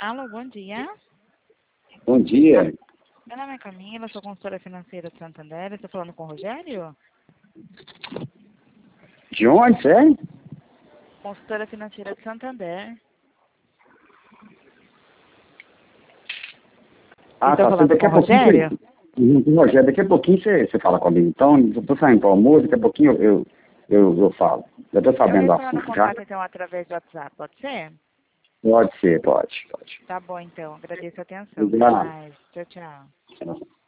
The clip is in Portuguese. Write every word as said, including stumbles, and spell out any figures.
Alô, bom dia. Bom dia. Meu nome é Camila, sou consultora financeira de Santander. Estou falando com o Rogério? De onde, é? Consultora financeira de Santander. Ah, Estou tá. falando Daqui com a o pouquinho Rogério? você... Uhum, Rogério, daqui a pouquinho você, você fala comigo. Então, eu tô saindo para o almoço, daqui a pouquinho eu, eu, eu, eu falo. Já tô Eu sabendo do retorno o assunto, já? contato então através do WhatsApp, pode ser? Pode ser, pode, pode. Tá bom então, agradeço a atenção. Até Obrigado. mais. Tchau, tchau. Tchau.